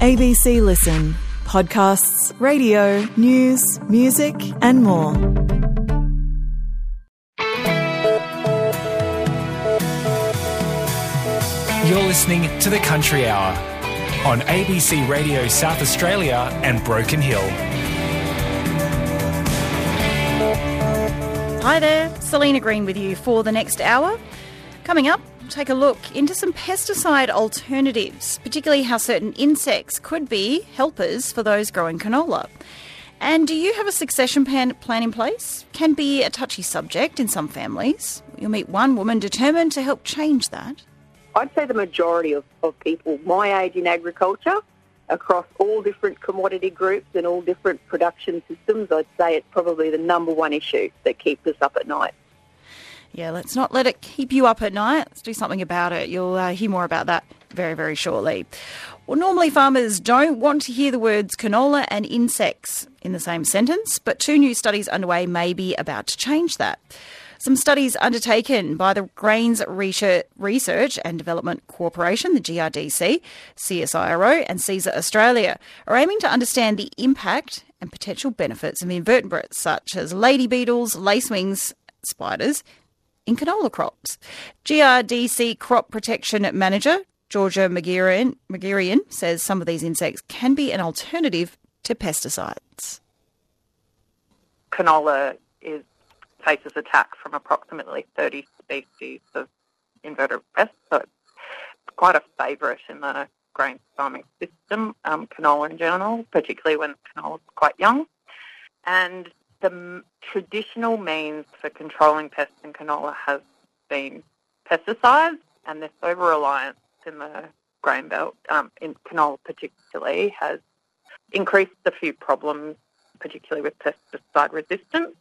ABC Listen. Podcasts, radio, news, music and more. You're listening to The Country Hour on ABC Radio South Australia and Broken Hill. Hi there, Selena Green with you for the next hour. Coming up, take a look into some pesticide alternatives, particularly how certain insects could be helpers for those growing canola. And do you have a succession plan in place? Can be a touchy subject in some families. You'll meet one woman determined to help change that. I'd say the majority of people my age in agriculture, across all different commodity groups and all different production systems, I'd say it's probably the number one issue that keeps us up at night. Yeah, let's not let it keep you up at night. Let's do something about it. You'll hear more about that very, very shortly. Well, normally farmers don't want to hear the words canola and insects in the same sentence, but two new studies underway may be about to change that. Some studies undertaken by the Grains Research and Development Corporation, the GRDC, CSIRO and CSIR Australia, are aiming to understand the impact and potential benefits of invertebrates such as lady beetles, lacewings, spiders in canola crops. GRDC Crop Protection Manager Georgia Magirian says some of these insects can be an alternative to pesticides. Canola faces attack from approximately 30 species of invertebrate pests, so it's quite a favourite in the grain farming system, canola in general, particularly when canola is quite young. And the traditional means for controlling pests in canola has been pesticides, and this over-reliance in the grain belt, in canola particularly, has increased a few problems, particularly with pesticide resistance.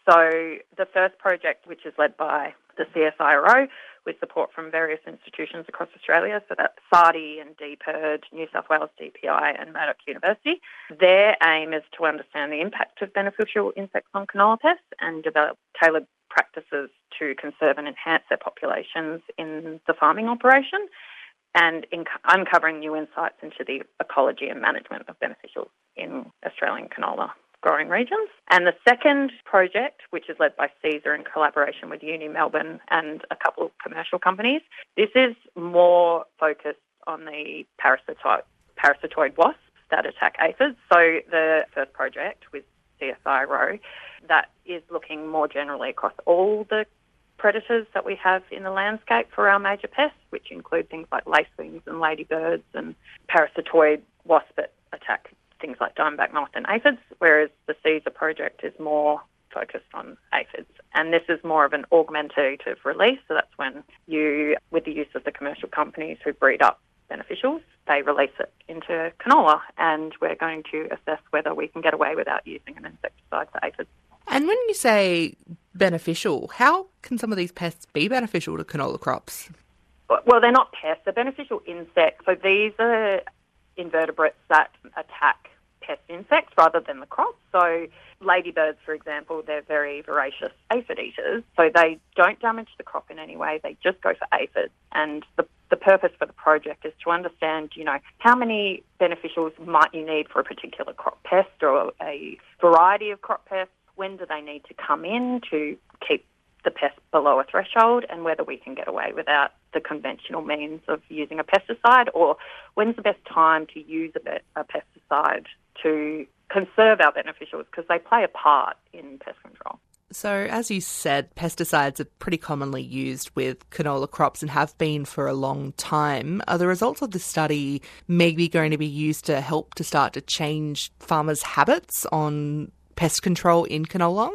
So the first project, which is led by the CSIRO, with support from various institutions across Australia, so that's SARDI and DPIRD, New South Wales DPI and Murdoch University. Their aim is to understand the impact of beneficial insects on canola pests and develop tailored practices to conserve and enhance their populations in the farming operation, and uncovering new insights into the ecology and management of beneficials in Australian canola growing regions. And the second project, which is led by CSIR in collaboration with Uni Melbourne and a couple of commercial companies, this is more focused on the parasitoid wasps that attack aphids. So the first project with CSIRO, that is looking more generally across all the predators that we have in the landscape for our major pests, which include things like lacewings and ladybirds and parasitoid wasps that attack things like diamondback moth and aphids, whereas the CSIR project is more focused on aphids. And this is more of an augmentative release, so that's when you, with the use of the commercial companies who breed up beneficials, they release it into canola, and we're going to assess whether we can get away without using an insecticide for aphids. And when you say beneficial, how can some of these pests be beneficial to canola crops? Well, they're not pests, they're beneficial insects. So these are invertebrates that attack pest insects rather than the crops. So ladybirds, for example, they're very voracious aphid eaters, so they don't damage the crop in any way, they just go for aphids. And the purpose for the project is to understand, how many beneficials might you need for a particular crop pest or a variety of crop pests, when do they need to come in to keep the pest below a threshold, and whether we can get away without the conventional means of using a pesticide, or when's the best time to use a pesticide to conserve our beneficials, because they play a part in pest control. So, as you said, pesticides are pretty commonly used with canola crops and have been for a long time. Are the results of this study maybe going to be used to help to start to change farmers' habits on pest control in canola?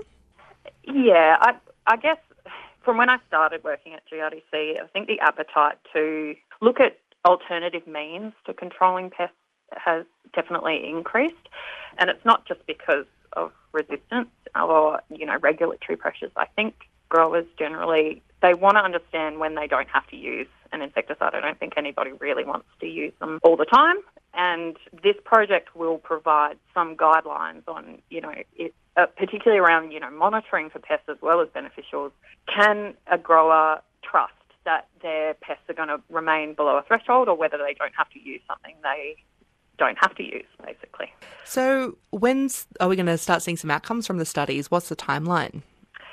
Yeah, I guess from when I started working at GRDC, I think the appetite to look at alternative means to controlling pests has definitely increased. And it's not just because of resistance or, regulatory pressures. I think growers generally, they want to understand when they don't have to use an insecticide. I don't think anybody really wants to use them all the time. And this project will provide some guidelines on, particularly around, monitoring for pests as well as beneficials. Can a grower trust that their pests are going to remain below a threshold, or whether they don't have to use something they don't have to use, basically. So when are we going to start seeing some outcomes from the studies? What's the timeline?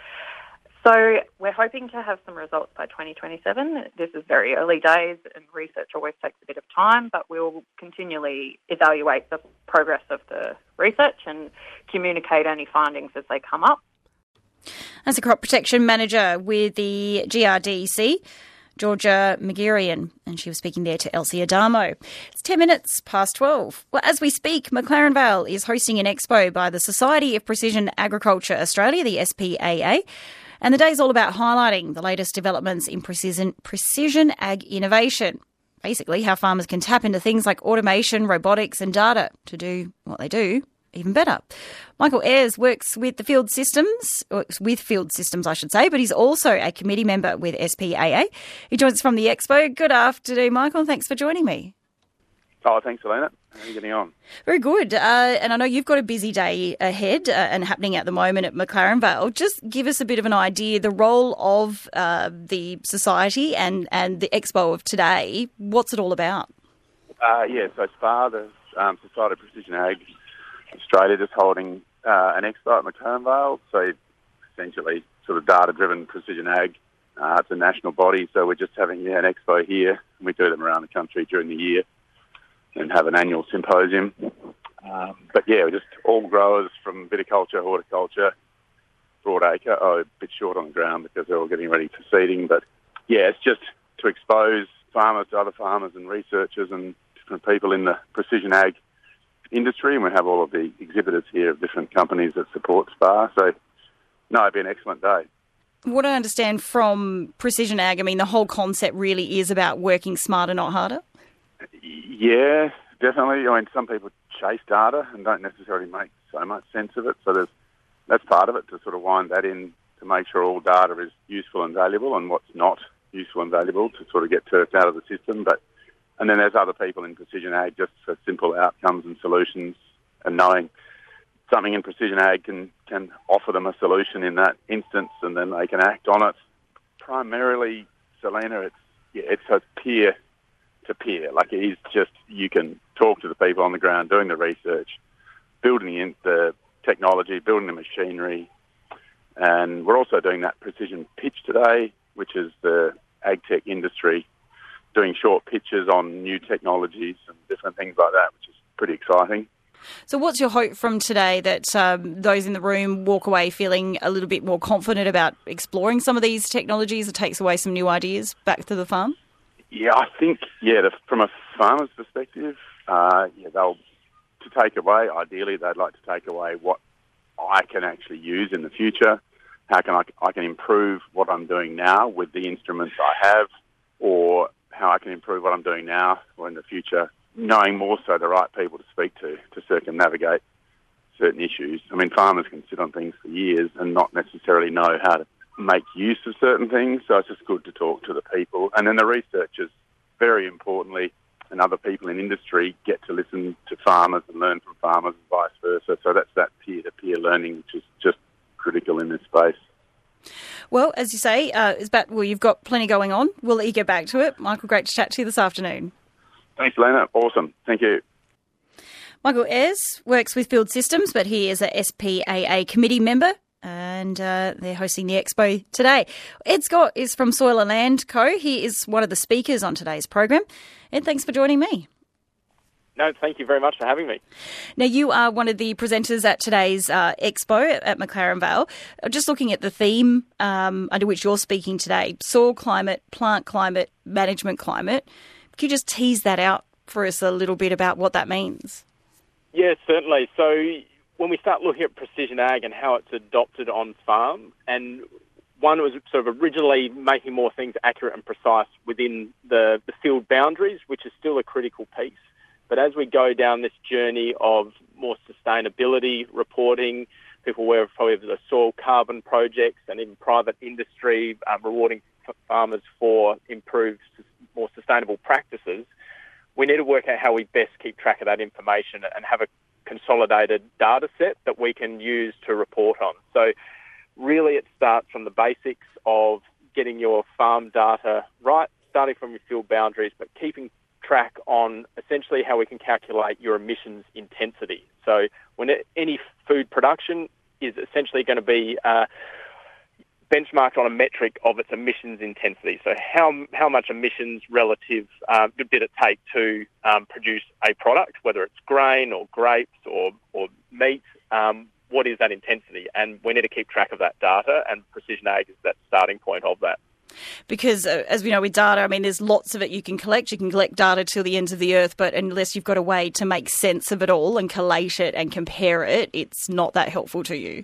So we're hoping to have some results by 2027. This is very early days, and research always takes a bit of time, but we'll continually evaluate the progress of the research and communicate any findings as they come up. That's a crop protection manager with the GRDC, Georgia Magirian, and she was speaking there to Elsie Adamo. It's 10 minutes past 12. Well, as we speak, McLaren Vale is hosting an expo by the Society of Precision Agriculture Australia, the SPAA, and the day's all about highlighting the latest developments in precision ag innovation. Basically, how farmers can tap into things like automation, robotics and data to do what they do even better. Michael Ayres works with Field Systems, but he's also a committee member with SPAA. He joins us from the Expo. Good afternoon, Michael. Thanks for joining me. Oh, thanks, Elena. How are you getting on? Very good. And I know you've got a busy day ahead and happening at the moment at McLaren Vale. Just give us a bit of an idea, the role of the society and the Expo of today. What's it all about? So SPAR, the Society of Precision Ag Australia, just holding an expo at McLaren Vale. So essentially sort of data-driven precision ag. It's a national body, so we're just having an expo here. We do them around the country during the year and have an annual symposium. We're just all growers from viticulture, horticulture, broadacre, a bit short on the ground because they're all getting ready for seeding. But it's just to expose farmers to other farmers and researchers and different people in the precision ag industry. And we have all of the exhibitors here of different companies that support SPAR. So, it'd be an excellent day. What I understand from precision ag, the whole concept really is about working smarter, not harder. Yeah, definitely. Some people chase data and don't necessarily make so much sense of it. So that's part of it, to sort of wind that in to make sure all data is useful and valuable and what's not useful and valuable to sort of get turfed out of the system. And then there's other people in precision ag just for simple outcomes and solutions, and knowing something in precision ag can offer them a solution in that instance, and then they can act on it. Primarily, Selena, it's a peer to peer. Like, it is just, you can talk to the people on the ground doing the research, building the technology, building the machinery. And we're also doing that precision pitch today, which is the ag tech industry doing short pitches on new technologies and different things like that, which is pretty exciting. So what's your hope from today, that those in the room walk away feeling a little bit more confident about exploring some of these technologies? It takes away some new ideas back to the farm? Yeah, I think, from a farmer's perspective, ideally they'd like to take away what I can actually use in the future. How can I can improve what I'm doing now with the instruments I have, or how I can improve what I'm doing now or in the future, knowing more so the right people to speak to circumnavigate certain issues. Farmers can sit on things for years and not necessarily know how to make use of certain things, so it's just good to talk to the people. And then the researchers, very importantly, and other people in industry get to listen to farmers and learn from farmers and vice versa. So that's that peer-to-peer learning, which is just critical in this space. Well, as you say, you've got plenty going on. We'll let you get back to it. Michael, great to chat to you this afternoon. Thanks, Elena. Awesome. Thank you. Michael Ayres works with Field Systems, but he is a SPAA committee member, and they're hosting the expo today. Ed Scott is from Soil and Land Co. He is one of the speakers on today's program. Ed, thanks for joining me. No, thank you very much for having me. Now, you are one of the presenters at today's expo at McLaren Vale. Just looking at the theme under which you're speaking today, soil climate, plant climate, management climate. Can you just tease that out for us a little bit about what that means? Yeah, certainly. So when we start looking at precision ag and how it's adopted on farm, and one was sort of originally making more things accurate and precise within the field boundaries, which is still a critical piece. But as we go down this journey of more sustainability reporting, people aware of probably the soil carbon projects, and even private industry rewarding farmers for improved, more sustainable practices, we need to work out how we best keep track of that information and have a consolidated data set that we can use to report on. So really it starts from the basics of getting your farm data right, starting from your field boundaries, but keeping track on essentially how we can calculate your emissions intensity. So when any food production is essentially going to be benchmarked on a metric of its emissions intensity. So how much emissions relative did it take to produce a product, whether it's grain or grapes or meat, what is that intensity? And we need to keep track of that data, and Precision Ag is that starting point of that. Because, as we know with data, I mean, there's lots of it you can collect. You can collect data till the ends of the earth, but unless you've got a way to make sense of it all and collate it and compare it, it's not that helpful to you.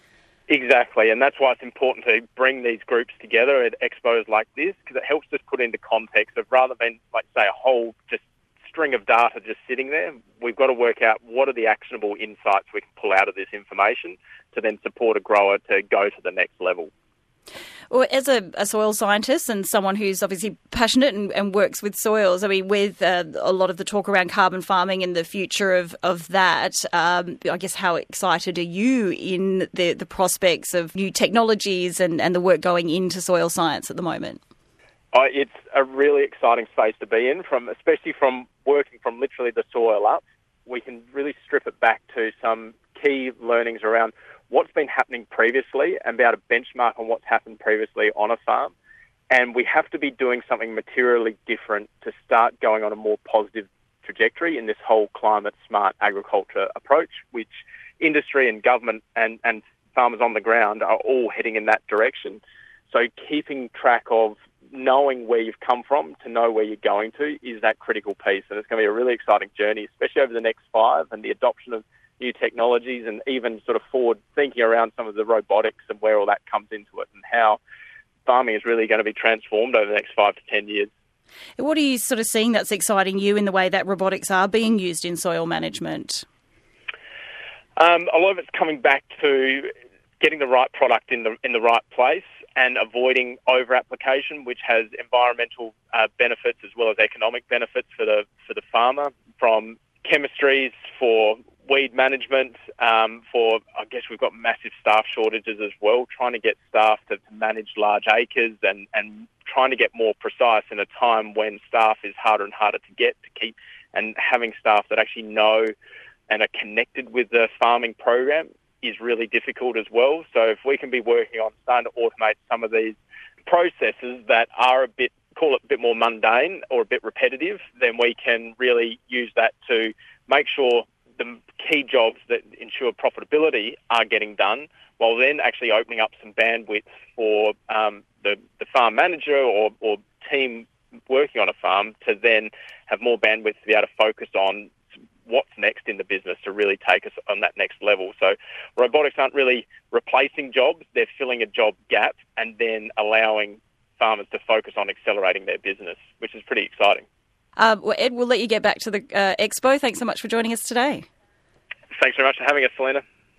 Exactly, and that's why it's important to bring these groups together at expos like this, because it helps us put into context of, rather than, like, say, a whole just string of data just sitting there, we've got to work out what are the actionable insights we can pull out of this information to then support a grower to go to the next level. Well, as a soil scientist and someone who's obviously passionate and works with soils, I mean, with a lot of the talk around carbon farming and the future of that, I guess how excited are you in the prospects of new technologies and the work going into soil science at the moment? It's a really exciting space to be in, especially from working from literally the soil up. We can really strip it back to some key learnings around what's been happening previously and be able to benchmark on what's happened previously on a farm. And we have to be doing something materially different to start going on a more positive trajectory in this whole climate smart agriculture approach, which industry and government and farmers on the ground are all heading in that direction. So keeping track of knowing where you've come from to know where you're going to is that critical piece. And it's going to be a really exciting journey, especially over the next 5, and the adoption of new technologies and even sort of forward thinking around some of the robotics and where all that comes into it and how farming is really going to be transformed over the next 5 to 10 years. What are you sort of seeing that's exciting you in the way that robotics are being used in soil management? A lot of it's coming back to getting the right product in the right place and avoiding over-application, which has environmental benefits as well as economic benefits for the farmer, from chemistries for weed management, I guess we've got massive staff shortages as well, trying to get staff to manage large acres and trying to get more precise in a time when staff is harder and harder to get, to keep, and having staff that actually know and are connected with the farming program is really difficult as well. So if we can be working on starting to automate some of these processes that are call it a bit more mundane or a bit repetitive, then we can really use that to make sure the key jobs that ensure profitability are getting done, while then actually opening up some bandwidth for the farm manager or team working on a farm to then have more bandwidth to be able to focus on what's next in the business to really take us on that next level. So robotics aren't really replacing jobs, they're filling a job gap and then allowing farmers to focus on accelerating their business, which is pretty exciting. Well, Ed, we'll let you get back to the expo. Thanks so much for joining us today. Thanks very much for having us, Selena.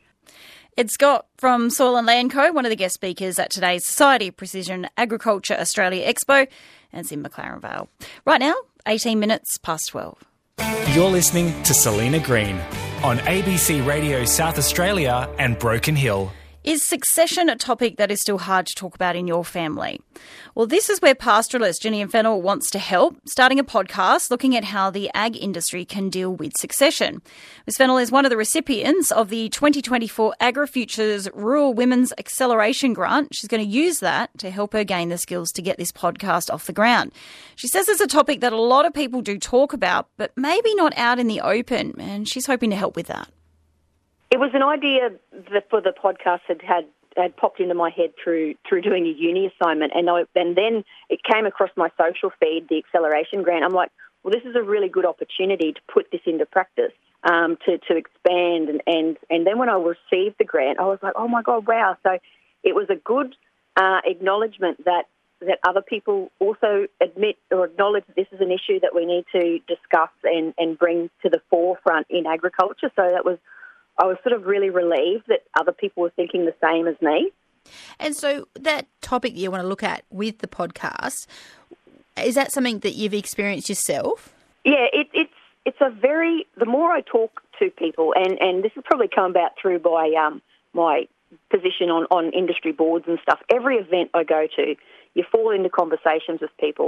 Ed Scott from Soil and Land Co., one of the guest speakers at today's Society of Precision Agriculture Australia Expo, and it's in McLaren Vale. Right now, 18 minutes past 12. You're listening to Selena Green on ABC Radio South Australia and Broken Hill. Is succession a topic that is still hard to talk about in your family? Well, this is where pastoralist Gillian Fennell wants to help, starting a podcast looking at how the ag industry can deal with succession. Ms. Fennell is one of the recipients of the 2024 AgriFutures Rural Women's Acceleration Grant. She's going to use that to help her gain the skills to get this podcast off the ground. She says it's a topic that a lot of people do talk about, but maybe not out in the open, and she's hoping to help with that. It was an idea that for the podcast had popped into my head through doing a uni assignment, and then it came across my social feed, the acceleration grant. I'm like, well, this is a really good opportunity to put this into practice, to expand, and then when I received the grant, I was like, oh my God, wow! So it was a good acknowledgement that other people also admit or acknowledge that this is an issue that we need to discuss and bring to the forefront in agriculture. So I was sort of really relieved that other people were thinking the same as me. And so that topic that you want to look at with the podcast, is that something that you've experienced yourself? Yeah, it's a the more I talk to people, and this has probably come about through by my position on industry boards and stuff, every event I go to, you fall into conversations with people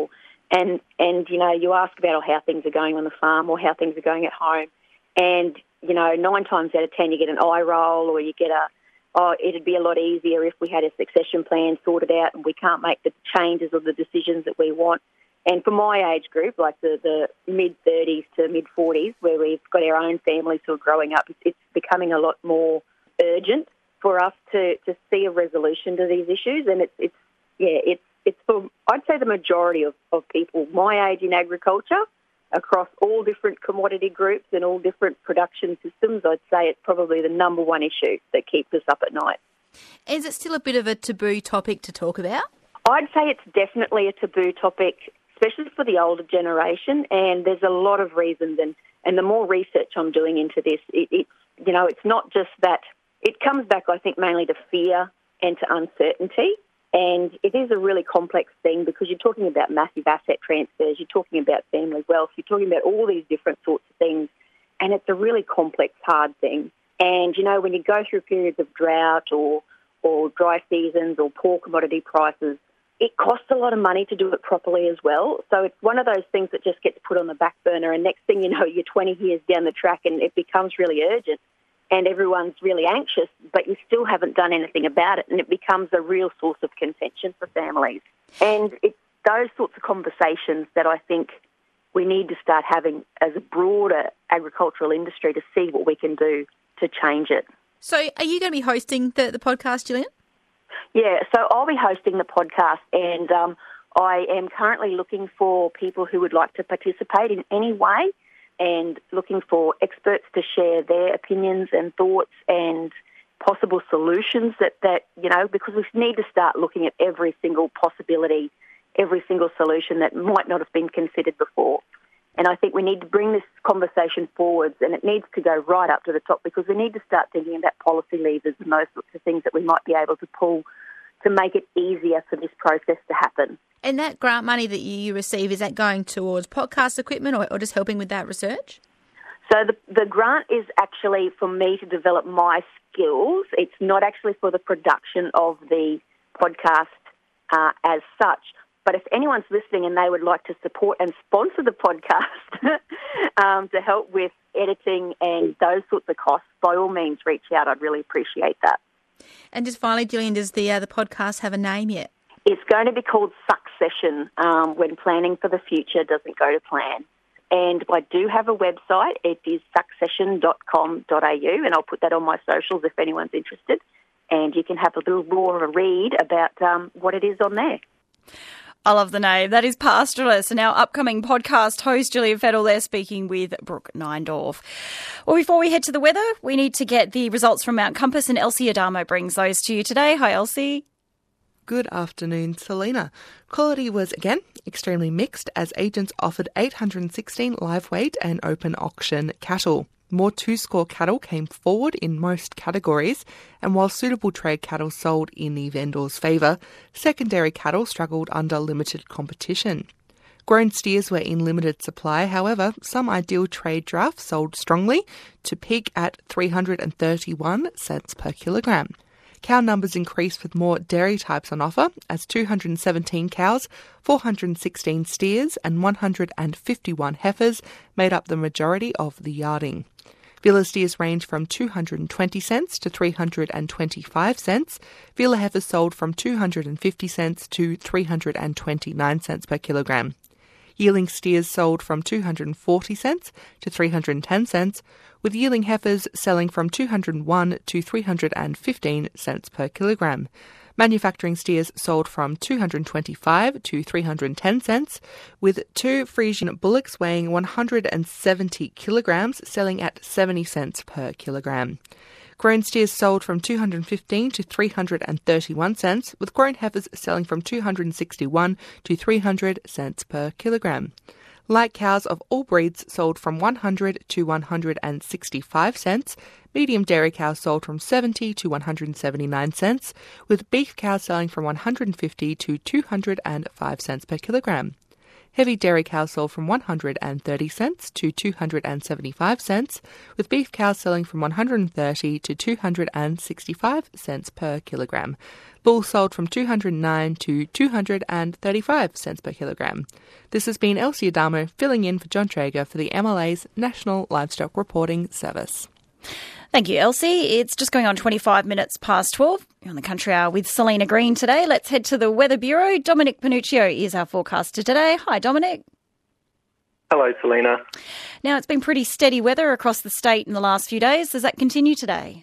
And you ask about how things are going on the farm or how things are going at home. And, 9 times out of 10 you get an eye roll, or you get it'd be a lot easier if we had a succession plan sorted out and we can't make the changes or the decisions that we want. And for my age group, like the mid-30s to mid-40s, where we've got our own families who are growing up, it's becoming a lot more urgent for us to see a resolution to these issues. And it's for, I'd say, the majority of people my age in agriculture, across all different commodity groups and all different production systems. I'd say it's probably the number one issue that keeps us up at night. Is it still a bit of a taboo topic to talk about? I'd say it's definitely a taboo topic, especially for the older generation, and there's a lot of reasons. And the more research I'm doing into this, it's not just that. It comes back, I think, mainly to fear and to uncertainty. And it is a really complex thing because you're talking about massive asset transfers, you're talking about family wealth, you're talking about all these different sorts of things, and it's a really complex, hard thing. And, when you go through periods of drought or dry seasons or poor commodity prices, it costs a lot of money to do it properly as well. So it's one of those things that just gets put on the back burner, and next thing you know, you're 20 years down the track and it becomes really urgent. And everyone's really anxious, but you still haven't done anything about it, and it becomes a real source of contention for families. And it's those sorts of conversations that I think we need to start having as a broader agricultural industry to see what we can do to change it. So are you going to be hosting the podcast, Gillian? Yeah, so I'll be hosting the podcast, and I am currently looking for people who would like to participate in any way, and looking for experts to share their opinions and thoughts and possible solutions that because we need to start looking at every single possibility, every single solution that might not have been considered before. And I think we need to bring this conversation forwards, and it needs to go right up to the top, because we need to start thinking about policy levers and those sorts of things that we might be able to pull to make it easier for this process to happen. And that grant money that you receive, is that going towards podcast equipment or just helping with that research? So the grant is actually for me to develop my skills. It's not actually for the production of the podcast as such. But if anyone's listening and they would like to support and sponsor the podcast to help with editing and those sorts of costs, by all means reach out. I'd really appreciate that. And just finally, Gillian, does the podcast have a name yet? It's going to be called Succession, when planning for the future doesn't go to plan. And I do have a website. It is succession.com.au, and I'll put that on my socials if anyone's interested. And you can have a little more of a read about what it is on there. I love the name. That is Pastoralist, and our upcoming podcast host, Julia Fettel, there speaking with Brooke Neindorf. Well, before we head to the weather, we need to get the results from Mount Compass, and Elsie Adamo brings those to you today. Hi, Elsie. Good afternoon, Selena. Quality was, again, extremely mixed as agents offered 816 live weight and open auction cattle. More two-score cattle came forward in most categories, and while suitable trade cattle sold in the vendor's favour, secondary cattle struggled under limited competition. Grown steers were in limited supply, however, some ideal trade drafts sold strongly to peak at 331 cents per kilogram. Cow numbers increased with more dairy types on offer, as 217 cows, 416 steers and 151 heifers made up the majority of the yarding. Villa steers range from 220 cents to 325 cents. Villa heifers sold from 250 cents to 329 cents per kilogram. Yearling steers sold from 240 cents to 310 cents, with yearling heifers selling from 201 to 315 cents per kilogram. Manufacturing steers sold from 225 to 310 cents, with two Friesian bullocks weighing 170 kilograms selling at 70 cents per kilogram. Grown steers sold from 215 to 331 cents, with grown heifers selling from 261 to 300 cents per kilogram. Light cows of all breeds sold from 100 to 165 cents. Medium dairy cows sold from 70 to 179 cents, with beef cows selling from 150 to 205 cents per kilogram. Heavy dairy cow sold from 130 cents to 275 cents, with beef cows selling from 130 to 265 cents per kilogram. Bull sold from 209 to 235 cents per kilogram. This has been Elsie Adamo filling in for John Traeger for the MLA's National Livestock Reporting Service. Thank you, Elsie. It's just going on 25 minutes past 12. You're on the Country Hour with Selena Green today. Let's head to the Weather Bureau. Dominic Panuccio is our forecaster today. Hi, Dominic. Hello, Selena. Now, it's been pretty steady weather across the state in the last few days. Does that continue today?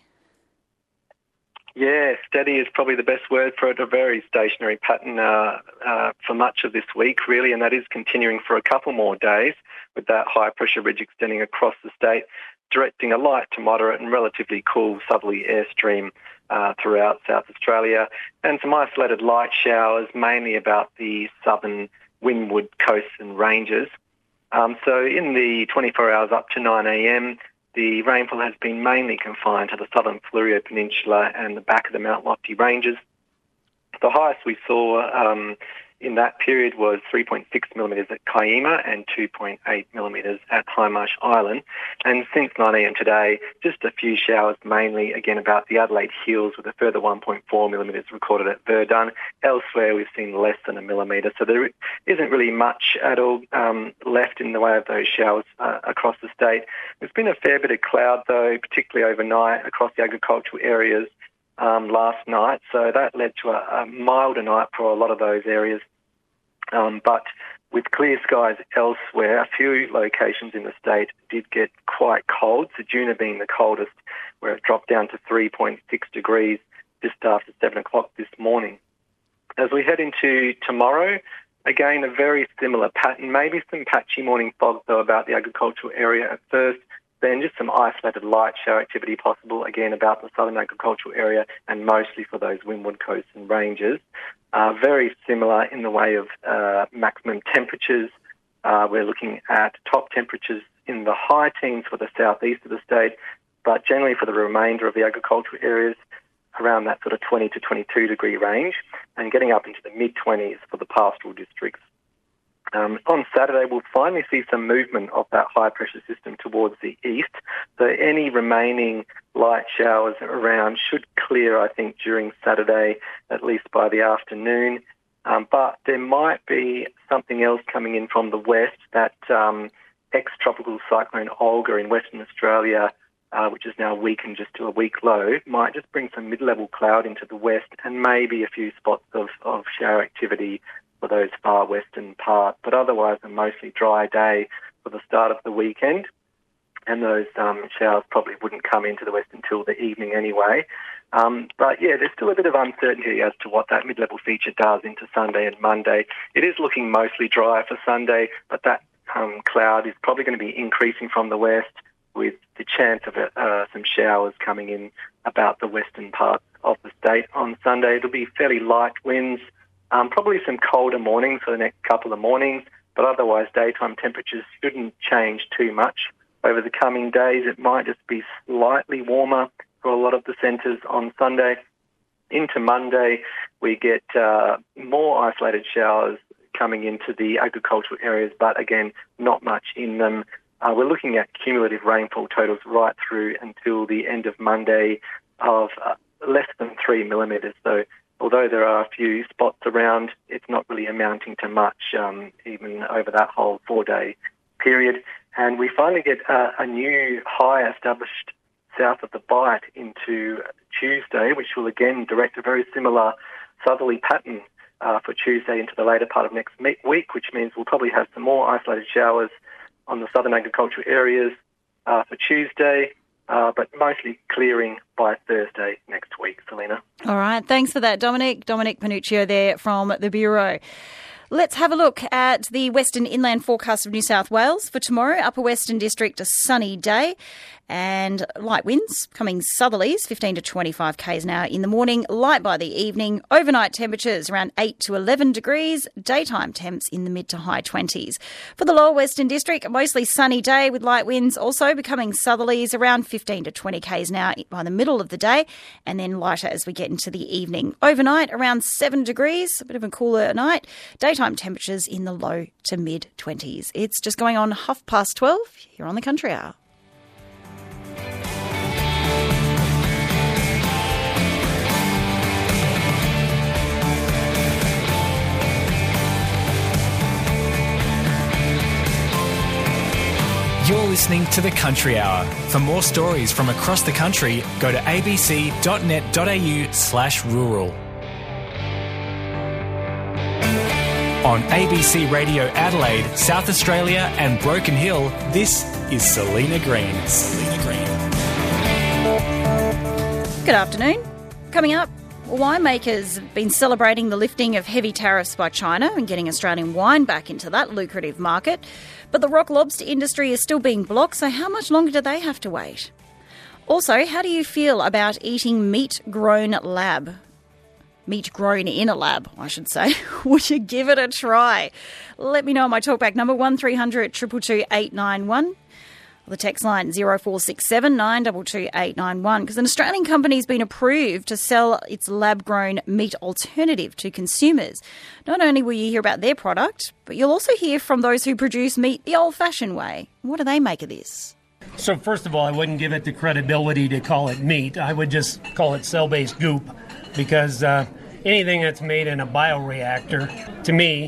Yeah, steady is probably the best word for it. A very stationary pattern for much of this week, really, and that is continuing for a couple more days with that high-pressure ridge extending across the state, directing a light to moderate and relatively cool southerly airstream throughout South Australia, and some isolated light showers, mainly about the southern windward coasts and ranges. So in the 24 hours up to 9 a.m, the rainfall has been mainly confined to the southern Fleurieu Peninsula and the back of the Mount Lofty ranges. The highest we saw in that period was 3.6 millimetres at Kiama and 2.8 millimetres at Highmarsh Island. And since 9 a.m. today, just a few showers, mainly, again, about the Adelaide Hills, with a further 1.4 millimetres recorded at Verdun. Elsewhere, we've seen less than a millimetre. So there isn't really much at all left in the way of those showers across the state. There's been a fair bit of cloud, though, particularly overnight across the agricultural areas last night. So that led to a milder night for a lot of those areas. But with clear skies elsewhere, a few locations in the state did get quite cold, Ceduna being the coldest, where it dropped down to 3.6 degrees just after 7 o'clock this morning. As we head into tomorrow, again, a very similar pattern, maybe some patchy morning fog, though, about the agricultural area at first, then just some isolated light shower activity possible, again, about the southern agricultural area and mostly for those windward coasts and ranges. Very similar in the way of maximum temperatures. We're looking at top temperatures in the high teens for the southeast of the state, but generally for the remainder of the agricultural areas, around that sort of 20 to 22 degree range, and getting up into the mid-20s for the pastoral districts. On Saturday, we'll finally see some movement of that high-pressure system towards the east. So any remaining light showers around should clear, I think, during Saturday, at least by the afternoon. But there might be something else coming in from the west, that ex-tropical cyclone Olga in Western Australia, which is now weakened just to a weak low, might just bring some mid-level cloud into the west and maybe a few spots of shower activity for those far western parts, but otherwise a mostly dry day for the start of the weekend, and those showers probably wouldn't come into the west until the evening anyway. But yeah, there's still a bit of uncertainty as to what that mid-level feature does into Sunday and Monday. It is looking mostly dry for Sunday, but that cloud is probably going to be increasing from the west, with the chance of some showers coming in about the western parts of the state on Sunday. It'll be fairly light winds, probably some colder mornings for the next couple of mornings, but otherwise daytime temperatures shouldn't change too much. Over the coming days, it might just be slightly warmer for a lot of the centres on Sunday. Into Monday, we get more isolated showers coming into the agricultural areas, but again, not much in them. We're looking at cumulative rainfall totals right through until the end of Monday of less than 3 millimetres. So although there are a few spots around, it's not really amounting to much, even over that whole 4-day period. And we finally get a new high established south of the Bight into Tuesday, which will again direct a very similar southerly pattern for Tuesday into the later part of next week, which means we'll probably have some more isolated showers on the southern agricultural areas for Tuesday, but mostly clearing by Thursday next week, Selena. All right, thanks for that, Dominic. Dominic Panuccio there from the Bureau. Let's have a look at the Western Inland forecast of New South Wales for tomorrow. Upper Western District, a sunny day and light winds coming southerlies, 15 to 25 k's an hour in the morning, light by the evening. Overnight temperatures around 8 to 11 degrees, daytime temps in the mid to high 20s. For the Lower Western District, a mostly sunny day with light winds also becoming southerlies around 15 to 20 k's an hour by the middle of the day, and then lighter as we get into the evening. Overnight around 7 degrees, a bit of a cooler night. Daytime daytime temperatures in the low to mid-20s. It's just going on 12:30 here on the Country Hour. You're listening to The Country Hour. For more stories from across the country, go to abc.net.au/rural. On ABC Radio Adelaide, South Australia and Broken Hill, this is Selena Green. Selena Green. Good afternoon. Coming up, winemakers have been celebrating the lifting of heavy tariffs by China and getting Australian wine back into that lucrative market. But the rock lobster industry is still being blocked, so how much longer do they have to wait? Also, how do you feel about eating meat grown in a lab, I should say? Would you give it a try? Let me know on my talkback number 1300 222 891. The text line 0467 922 891, because an Australian company has been approved to sell its lab-grown meat alternative to consumers. Not only will you hear about their product, but you'll also hear from those who produce meat the old-fashioned way. What do they make of this? So first of all, I wouldn't give it the credibility to call it meat. I would just call it cell-based goop, because anything that's made in a bioreactor, to me,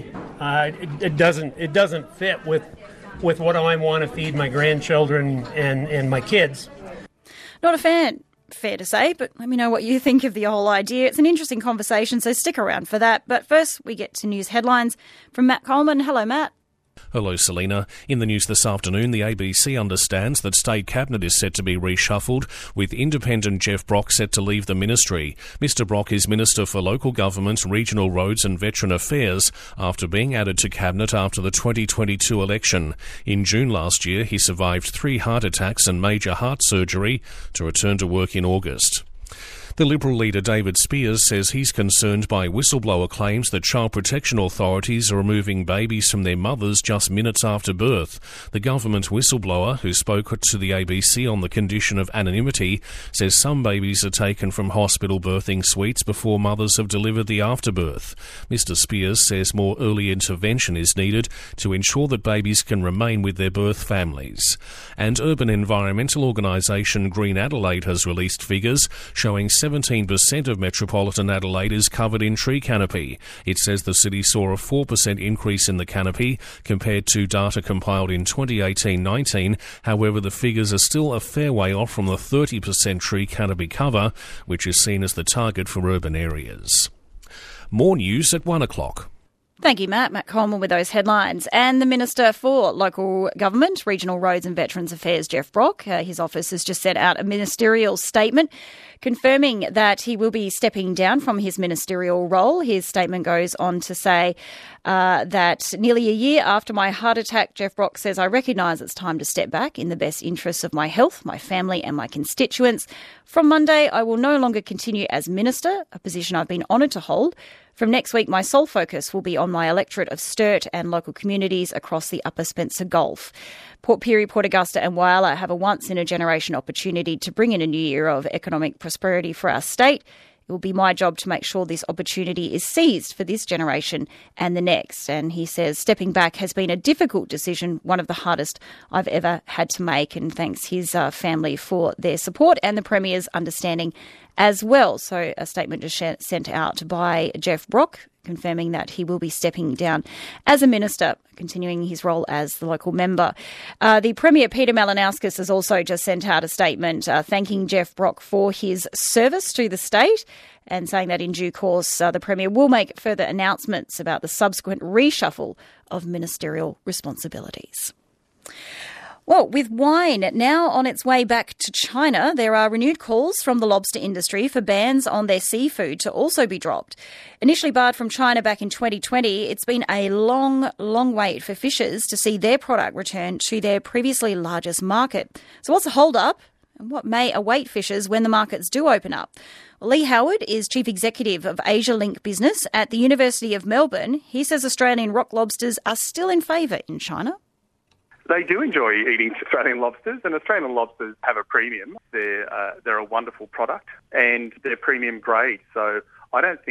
it doesn't fit with what I want to feed my grandchildren and my kids. Not a fan, fair to say, but let me know what you think of the whole idea. It's an interesting conversation, so stick around for that. But first, we get to news headlines from Matt Coleman. Hello, Matt. Hello, Selena. In the news this afternoon, the ABC understands that State Cabinet is set to be reshuffled, with independent Jeff Brock set to leave the ministry. Mr Brock is Minister for Local Government, Regional Roads and Veteran Affairs after being added to Cabinet after the 2022 election. In June last year, he survived 3 heart attacks and major heart surgery to return to work in August. The Liberal leader David Speers says he's concerned by whistleblower claims that child protection authorities are removing babies from their mothers just minutes after birth. The government whistleblower, who spoke to the ABC on the condition of anonymity, says some babies are taken from hospital birthing suites before mothers have delivered the afterbirth. Mr Speers says more early intervention is needed to ensure that babies can remain with their birth families. And urban environmental organisation Green Adelaide has released figures showing 17% of metropolitan Adelaide is covered in tree canopy. It says the city saw a 4% increase in the canopy compared to data compiled in 2018-19. However, the figures are still a fair way off from the 30% tree canopy cover, which is seen as the target for urban areas. More news at 1 o'clock. Thank you, Matt. Matt Coleman with those headlines. And the Minister for Local Government, Regional Roads and Veterans Affairs, Jeff Brock, his office has just sent out a ministerial statement confirming that he will be stepping down from his ministerial role. His statement goes on to say that nearly a year after my heart attack, Jeff Brock says, I recognise it's time to step back in the best interests of my health, my family and my constituents. From Monday, I will no longer continue as Minister, a position I've been honoured to hold. From next week, my sole focus will be on my electorate of Sturt and local communities across the Upper Spencer Gulf. Port Pirie, Port Augusta and Whyalla have a once-in-a-generation opportunity to bring in a new era of economic prosperity for our state. It will be my job to make sure this opportunity is seized for this generation and the next. And he says stepping back has been a difficult decision, one of the hardest I've ever had to make, and thanks his family for their support and the Premier's understanding as well. So a statement just sent out by Jeff Brock confirming that he will be stepping down as a minister, continuing his role as the local member. The Premier, Peter Malinauskas, has also just sent out a statement thanking Jeff Brock for his service to the state and saying that in due course the Premier will make further announcements about the subsequent reshuffle of ministerial responsibilities. Well, with wine now on its way back to China, there are renewed calls from the lobster industry for bans on their seafood to also be dropped. Initially barred from China back in 2020, it's been a long, long wait for fishers to see their product return to their previously largest market. So what's the hold-up and what may await fishers when the markets do open up? Well, Lee Howard is Chief Executive of Asia Link Business at the University of Melbourne. He says Australian rock lobsters are still in favour in China. They do enjoy eating Australian lobsters, and Australian lobsters have a premium. They're a wonderful product, and they're premium grade. So I don't think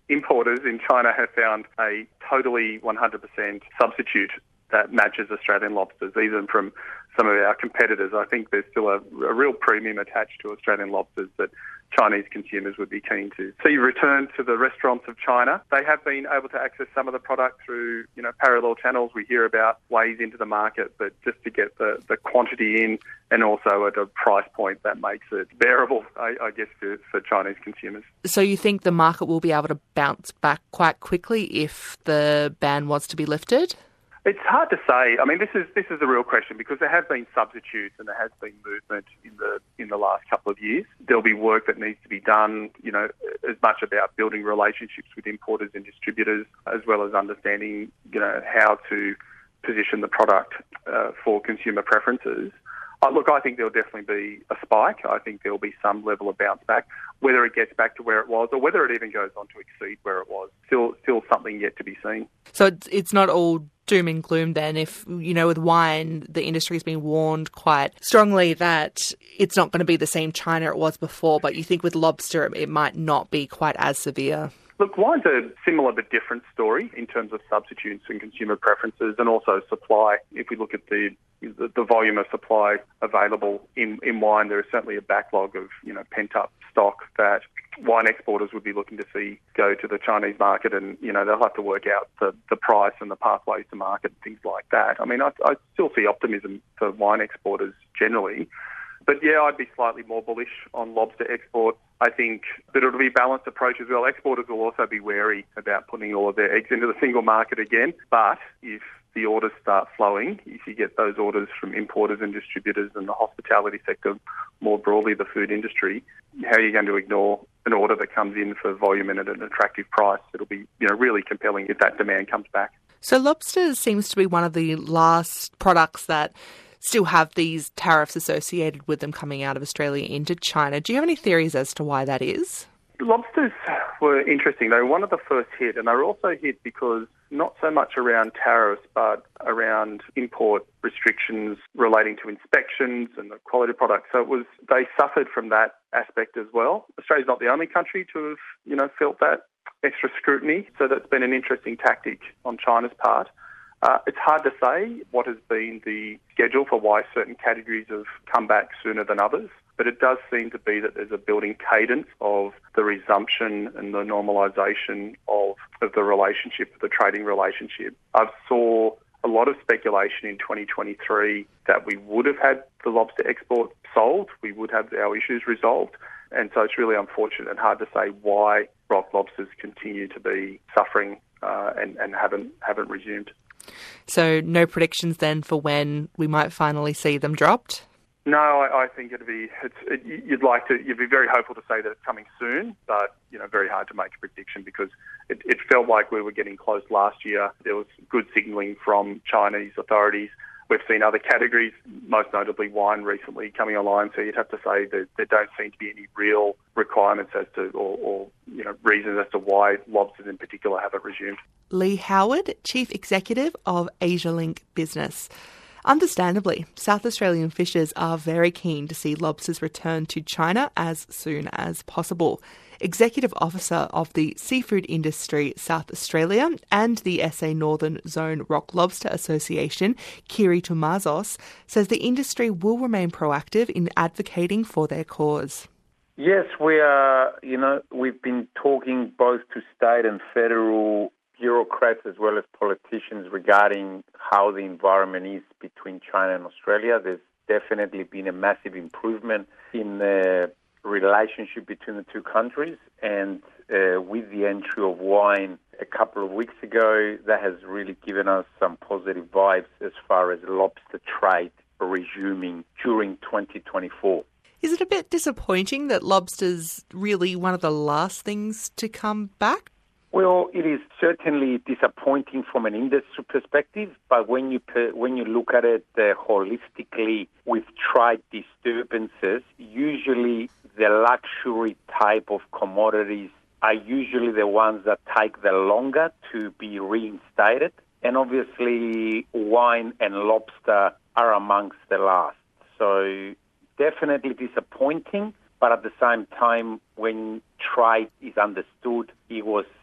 importers in China have found a totally 100% substitute that matches Australian lobsters, even from some of our competitors. I think there's still a real premium attached to Australian lobsters that Chinese consumers would be keen to see return to the restaurants of China. They have been able to access some of the product through, parallel channels. We hear about ways into the market, but just to get the quantity in and also at a price point that makes it bearable, I guess, for Chinese consumers. So you think the market will be able to bounce back quite quickly if the ban was to be lifted? It's hard to say. I mean, this is the real question, because there have been substitutes and there has been movement in the last couple of years. There'll be work that needs to be done, as much about building relationships with importers and distributors, as well as understanding, how to position the product for consumer preferences. Look, I think there'll definitely be a spike. I think there'll be some level of bounce back. Whether it gets back to where it was or whether it even goes on to exceed where it was, still something yet to be seen. So it's not all doom and gloom then. If, with wine, the industry's been warned quite strongly that it's not going to be the same China it was before, but you think with lobster it might not be quite as severe. Look, wine's a similar but different story in terms of substitutes and consumer preferences, and also supply. If we look at the volume of supply available in wine, there is certainly a backlog of pent-up stock that wine exporters would be looking to see go to the Chinese market, and they'll have to work out the price and the pathways to market and things like that. I mean, I still see optimism for wine exporters generally. But yeah, I'd be slightly more bullish on lobster export. I think that it'll be a balanced approach as well. Exporters will also be wary about putting all of their eggs into the single market again. But if the orders start flowing, if you get those orders from importers and distributors and the hospitality sector, more broadly the food industry, how are you going to ignore an order that comes in for volume and at an attractive price? It'll be really compelling if that demand comes back. So lobster seems to be one of the last products that still have these tariffs associated with them coming out of Australia into China. Do you have any theories as to why that is? Lobsters were interesting. They were one of the first hit, and they were also hit because not so much around tariffs, but around import restrictions relating to inspections and the quality of products. So they suffered from that aspect as well. Australia's not the only country to have, felt that extra scrutiny. So that's been an interesting tactic on China's part. It's hard to say what has been the schedule for why certain categories have come back sooner than others, but it does seem to be that there's a building cadence of the resumption and the normalisation of the relationship, the trading relationship. I saw a lot of speculation in 2023 that we would have had the lobster export solved, we would have our issues resolved, and so it's really unfortunate and hard to say why rock lobsters continue to be suffering and haven't resumed. So no predictions then for when we might finally see them dropped? No, I think you'd be very hopeful to say that it's coming soon, but very hard to make a prediction because it felt like we were getting close last year. There was good signalling from Chinese authorities. We've seen other categories, most notably wine, recently coming online. So you'd have to say that there don't seem to be any real requirements as to, or reasons as to why lobsters in particular haven't resumed. Lee Howard, Chief Executive of AsiaLink Business. Understandably, South Australian fishers are very keen to see lobsters return to China as soon as possible. Executive Officer of the Seafood Industry South Australia and the SA Northern Zone Rock Lobster Association, Kiri Tomazos, says the industry will remain proactive in advocating for their cause. Yes, we are. We've been talking both to state and federal bureaucrats as well as politicians regarding how the environment is between China and Australia. There's definitely been a massive improvement in the relationship between the two countries, and with the entry of wine a couple of weeks ago, that has really given us some positive vibes as far as lobster trade resuming during 2024. Is it a bit disappointing that lobster's really one of the last things to come back? Well, it is certainly disappointing from an industry perspective, but when you look at it holistically with trade disturbances, usually the luxury type of commodities are usually the ones that take the longer to be reinstated, and obviously wine and lobster are amongst the last. So definitely disappointing, but at the same time, when trade is understood, it was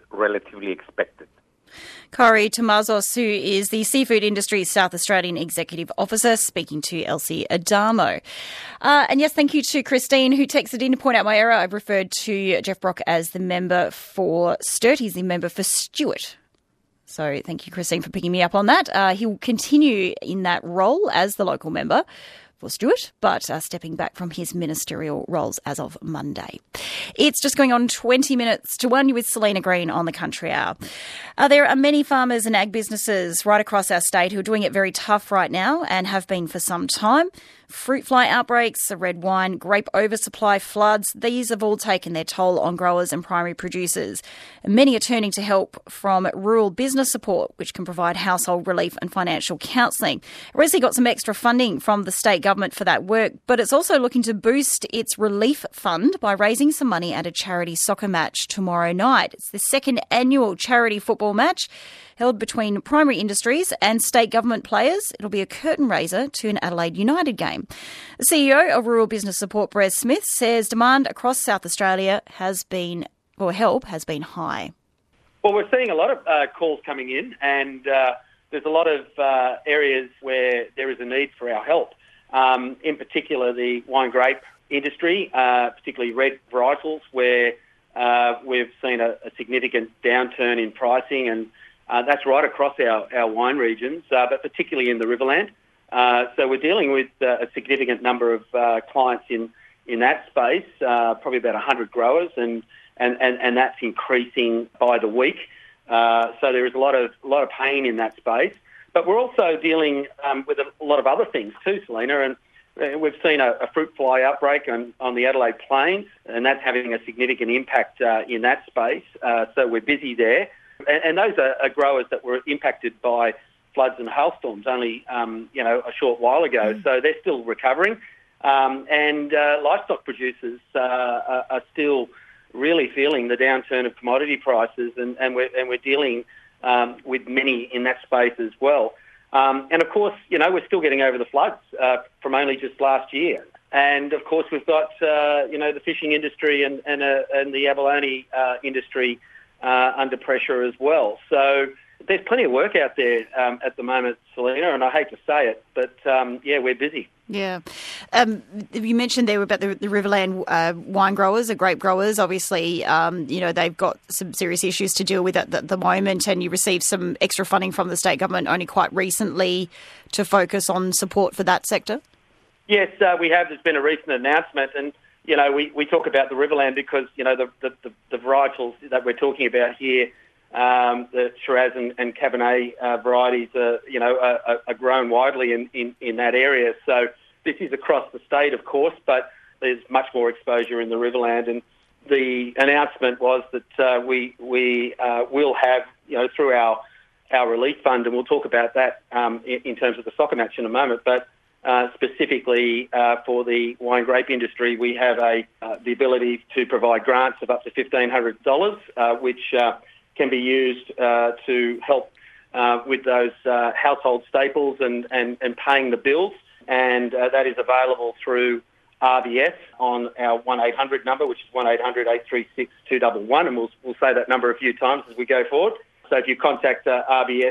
relatively expected. Corey Tomazos, who is the Seafood Industry's South Australian Executive Officer, speaking to Elsie Adamo. And yes, thank you to Christine, who texted in to point out my error. I've referred to Jeff Brock as the member for Sturt. He's the member for Stuart. So thank you, Christine, for picking me up on that. He will continue in that role as the local member for Stuart, but stepping back from his ministerial roles as of Monday. It's just going on 20 minutes to 1 with Selena Green on the Country Hour. There are many farmers and ag businesses right across our state who are doing it very tough right now and have been for some time. Fruit fly outbreaks, red wine, grape oversupply, floods, these have all taken their toll on growers and primary producers. Many are turning to help from rural business support, which can provide household relief and financial counselling. RESI got some extra funding from the state government for that work, but it's also looking to boost its relief fund by raising some money at a charity soccer match tomorrow night. It's the second annual charity football match held between primary industries and state government players. It'll be a curtain raiser to an Adelaide United game. The CEO of Rural Business Support, Brez Smith, says demand across South Australia has been high. Well, we're seeing a lot of calls coming in, and there's a lot of areas where there is a need for our help. In particular, the wine grape industry, particularly red varietals, where we've seen a significant downturn in pricing, and that's right across our wine regions, but particularly in the Riverland. So we're dealing with a significant number of clients in that space, probably about 100 growers, and that's increasing by the week. So there is a lot of pain in that space. But we're also dealing with a lot of other things too, Selena, and we've seen a fruit fly outbreak on the Adelaide Plains, and that's having a significant impact in that space. So we're busy there. And those are growers that were impacted by floods and hailstorms only, a short while ago. So they're still recovering. And livestock producers are still really feeling the downturn of commodity prices, and we're dealing with many in that space as well. And of course, we're still getting over the floods from only just last year. And of course, we've got the fishing industry and the abalone industry under pressure as well. So there's plenty of work out there at the moment, Selena, and I hate to say it, but we're busy. Yeah. You mentioned there about the Riverland wine growers, the grape growers. Obviously, they've got some serious issues to deal with at the moment, and you received some extra funding from the state government only quite recently to focus on support for that sector. Yes, we have. There's been a recent announcement, and we talk about the Riverland because the varietals that we're talking about here, the Shiraz and Cabernet varieties, are grown widely in that area. So this is across the state, of course, but there's much more exposure in the Riverland. And the announcement was that we will have, through our relief fund, and we'll talk about that in terms of the soccer match in a moment, but specifically for the wine grape industry, we have the ability to provide grants of up to $1,500, which can be used to help with those household staples and paying the bills. And that is available through RBS on our 1-800 number, which is 1-800-836-211. And we'll say that number a few times as we go forward. So if you contact RBS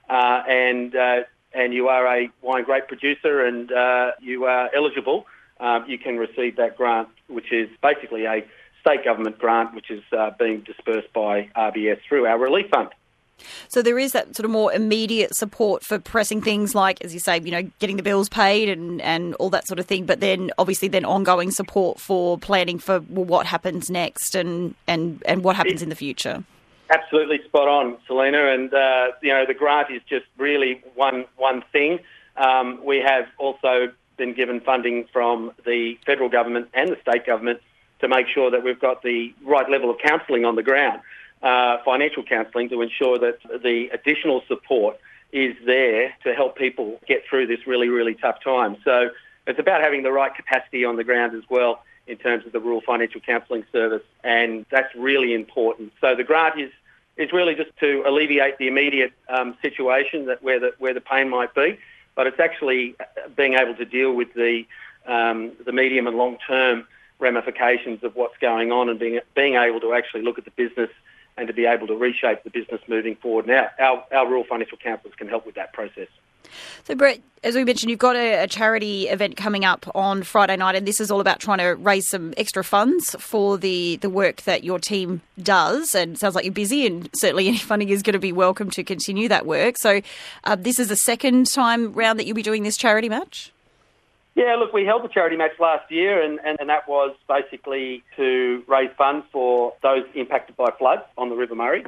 and you are a wine grape producer and you are eligible, you can receive that grant, which is basically a state government grant, which is being dispersed by RBS through our relief fund. So there is that sort of more immediate support for pressing things like, as you say, getting the bills paid and all that sort of thing, but then obviously ongoing support for planning for what happens next and what happens in the future. Absolutely spot on, Selena, and the grant is just really one thing. We have also been given funding from the federal government and the state government to make sure that we've got the right level of counselling on the ground, financial counselling, to ensure that the additional support is there to help people get through this really, really tough time. So it's about having the right capacity on the ground as well in terms of the Rural Financial Counselling Service, and that's really important. So the grant is really just to alleviate the immediate situation where the pain might be, but it's actually being able to deal with the medium and long-term ramifications of what's going on and being able to actually look at the business and to be able to reshape the business moving forward. Now, our rural financial counsellors can help with that process. So, Brett, as we mentioned, you've got a charity event coming up on Friday night, and this is all about trying to raise some extra funds for the work that your team does. And it sounds like you're busy, and certainly any funding is going to be welcome to continue that work. So this is the second time round that you'll be doing this charity match? Yeah, look, we held the charity match last year, and that was basically to raise funds for those impacted by floods on the River Murray.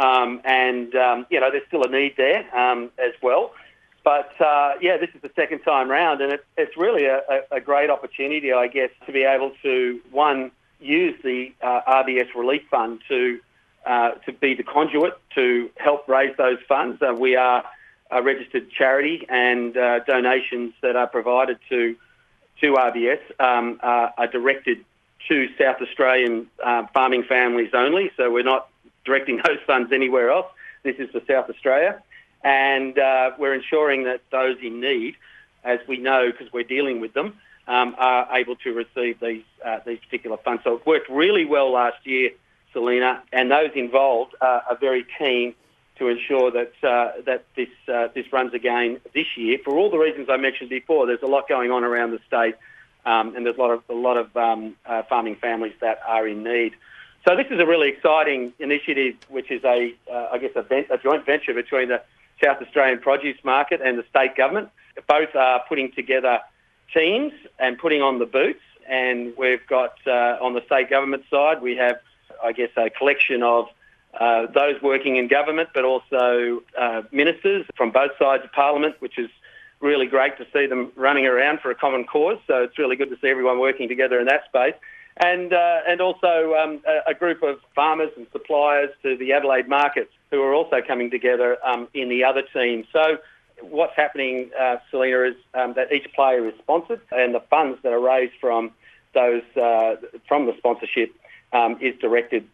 There's still a need there as well. But, this is the second time round, and it's really a great opportunity, I guess, to be able to, one, use the RBS Relief Fund to be the conduit to help raise those funds. We are a registered charity, and donations that are provided to RBS are directed to South Australian farming families only, so we're not directing those funds anywhere else. This is for South Australia. And we're ensuring that those in need, as we know because we're dealing with them, are able to receive these particular funds. So it worked really well last year, Selena, and those involved are very keen to ensure that this runs again this year. For all the reasons I mentioned before, there's a lot going on around the state, and there's a lot of farming families that are in need. So this is a really exciting initiative, which is a joint venture between the South Australian produce market and the state government. Both are putting together teams and putting on the boots, and we've got on the state government side, we have, a collection of those working in government, but also ministers from both sides of Parliament, which is really great to see them running around for a common cause. So it's really good to see everyone working together in that space. And also a group of farmers and suppliers to the Adelaide markets who are also coming together in the other team. So what's happening, Selena, is that each player is sponsored, and the funds that are raised from those from the sponsorship is directed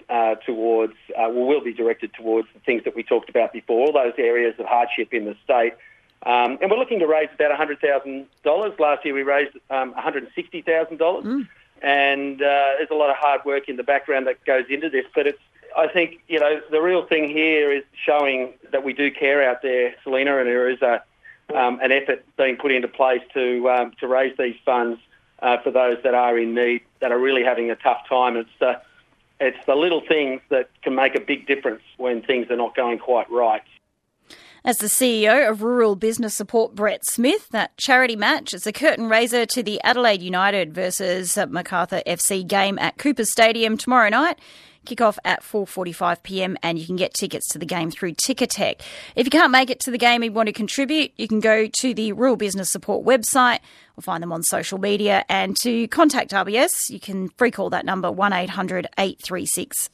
will be directed towards the things that we talked about before, all those areas of hardship in the state. And we're looking to raise about $100,000. Last year we raised $160,000. And there's a lot of hard work in the background that goes into this. But I think, the real thing here is showing that we do care out there, Selena, and there is an effort being put into place to raise these funds for those that are in need, that are really having a tough time. It's the little things that can make a big difference when things are not going quite right. As the CEO of Rural Business Support, Brett Smith, that charity match is a curtain raiser to the Adelaide United versus Macarthur FC game at Cooper Stadium tomorrow night. Kick-off at 4:45pm, and you can get tickets to the game through Ticketek. If you can't make it to the game and want to contribute, you can go to the Rural Business Support website or find them on social media. And to contact RBS, you can free call that number 1800 836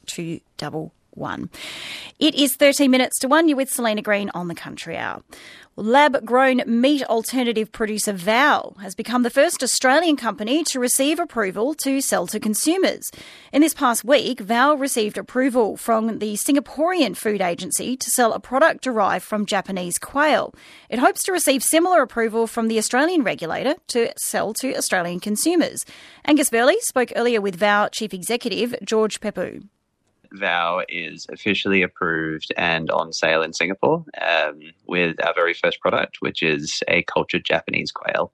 211. It is 13 minutes to 1. You're with Selena Green on the Country Hour. Lab-grown meat alternative producer Val has become the first Australian company to receive approval to sell to consumers. In this past week, Val received approval from the Singaporean Food Agency to sell a product derived from Japanese quail. It hopes to receive similar approval from the Australian regulator to sell to Australian consumers. Angus Burley spoke earlier with Val Chief Executive George Pepu. Val is officially approved and on sale in Singapore with our very first product, which is a cultured Japanese quail.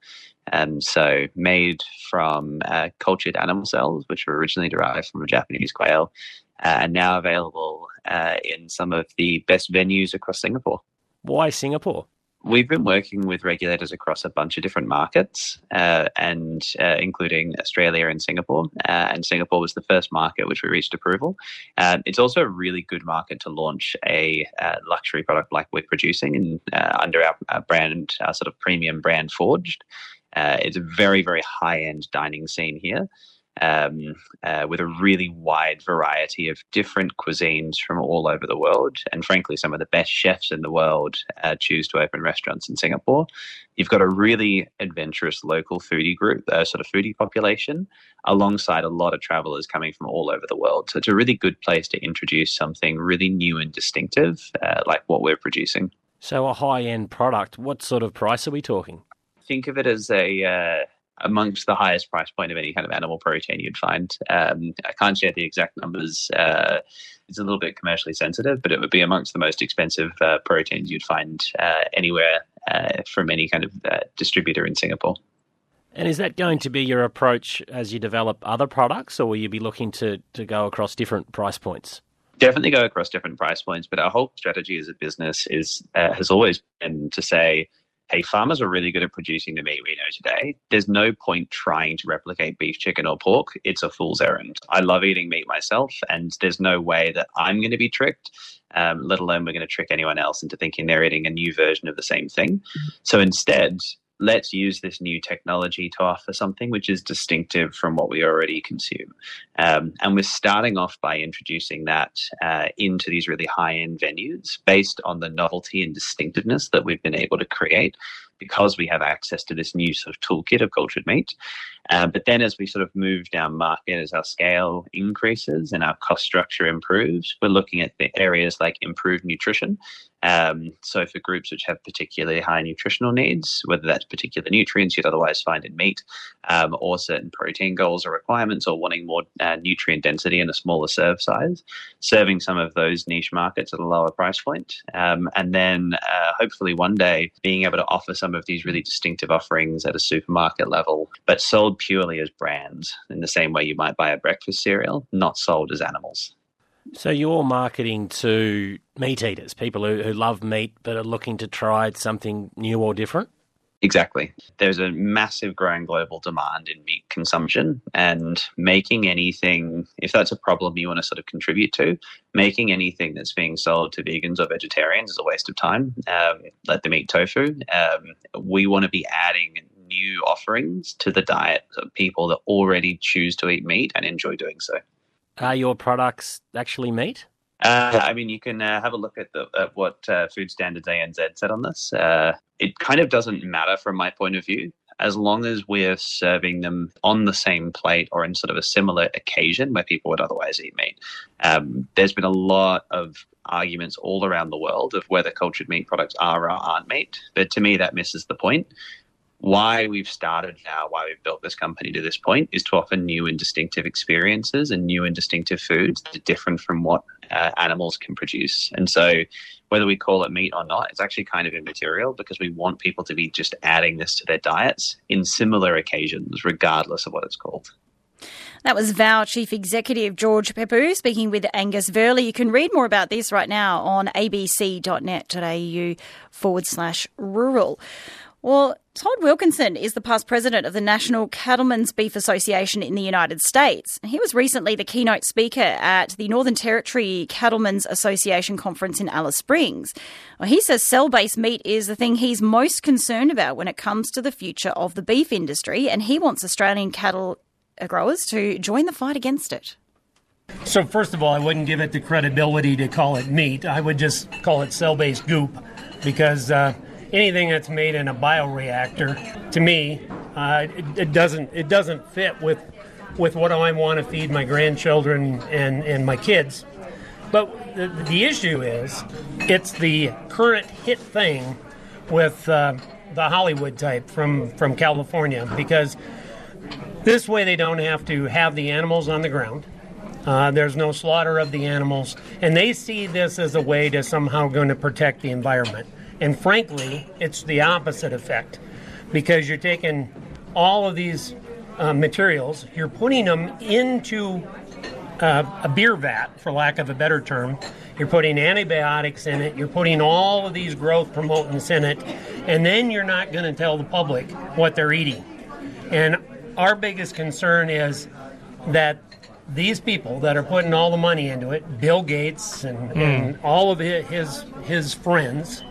So made from cultured animal cells, which were originally derived from a Japanese quail, and now available in some of the best venues across Singapore. Why Singapore? We've been working with regulators across a bunch of different markets, and including Australia and Singapore. And Singapore was the first market which we reached approval. It's also a really good market to launch a luxury product like we're producing under our brand, our sort of premium brand Forged. It's a very, very high-end dining scene here. With a really wide variety of different cuisines from all over the world. And frankly, some of the best chefs in the world choose to open restaurants in Singapore. You've got a really adventurous local foodie group, sort of foodie population, alongside a lot of travelers coming from all over the world. So it's a really good place to introduce something really new and distinctive, like what we're producing. So a high-end product, what sort of price are we talking? Think of it as amongst the highest price point of any kind of animal protein you'd find. I can't share the exact numbers it's a little bit commercially sensitive, but it would be amongst the most expensive proteins you'd find anywhere from any kind of distributor in Singapore. And is that going to be your approach as you develop other products, or will you be looking to go across different price points? Definitely go across different price points, but our whole strategy as a business has always been to say, hey, farmers are really good at producing the meat we know today. There's no point trying to replicate beef, chicken, or pork. It's a fool's errand. I love eating meat myself, and there's no way that I'm going to be tricked, let alone we're going to trick anyone else into thinking they're eating a new version of the same thing. So instead, let's use this new technology to offer something which is distinctive from what we already consume. And we're starting off by introducing that into these really high-end venues based on the novelty and distinctiveness that we've been able to create because we have access to this new sort of toolkit of cultured meat. But then as we sort of move down market, as our scale increases and our cost structure improves, we're looking at the areas like improved nutrition. So for groups which have particularly high nutritional needs, whether that's particular nutrients you'd otherwise find in meat, or certain protein goals or requirements, or wanting more nutrient density in a smaller serve size, serving some of those niche markets at a lower price point. And then hopefully one day being able to offer some of these really distinctive offerings at a supermarket level, but sold purely as brands in the same way you might buy a breakfast cereal, not sold as animals. So you're marketing to meat eaters, people who love meat but are looking to try something new or different? Exactly. There's a massive growing global demand in meat consumption, and making anything, if that's a problem you want to sort of contribute to, making anything that's being sold to vegans or vegetarians is a waste of time. Like the meat tofu. We want to be adding new offerings to the diet of people that already choose to eat meat and enjoy doing so. Are your products actually meat? I mean, you can have a look at what Food Standards ANZ said on this. It kind of doesn't matter from my point of view, as long as we're serving them on the same plate or in sort of a similar occasion where people would otherwise eat meat. There's been a lot of arguments all around the world of whether cultured meat products are or aren't meat, but to me that misses the point. Why we've started now, why we've built this company to this point, is to offer new and distinctive experiences and new and distinctive foods that are different from what animals can produce. And so whether we call it meat or not, it's actually kind of immaterial because we want people to be just adding this to their diets in similar occasions, regardless of what it's called. That was VOW Chief Executive George Peppu speaking with Angus Verley. You can read more about this right now on abc.net.au/rural. Well, Todd Wilkinson is the past president of the National Cattlemen's Beef Association in the United States. He was recently the keynote speaker at the Northern Territory Cattlemen's Association conference in Alice Springs. Well, he says cell-based meat is the thing he's most concerned about when it comes to the future of the beef industry, and he wants Australian cattle growers to join the fight against it. So first of all, I wouldn't give it the credibility to call it meat. I would just call it cell-based goop because anything that's made in a bioreactor, to me, it doesn't fit with what I want to feed my grandchildren and my kids. But the issue is, it's the current hit thing with the Hollywood type from California, because this way they don't have to have the animals on the ground. There's no slaughter of the animals, and they see this as a way to somehow going to protect the environment. And frankly, it's the opposite effect, because you're taking all of these materials, you're putting them into a beer vat, for lack of a better term. You're putting antibiotics in it, you're putting all of these growth promotants in it, and then you're not going to tell the public what they're eating. And our biggest concern is that these people that are putting all the money into it, Bill Gates and all of his friends,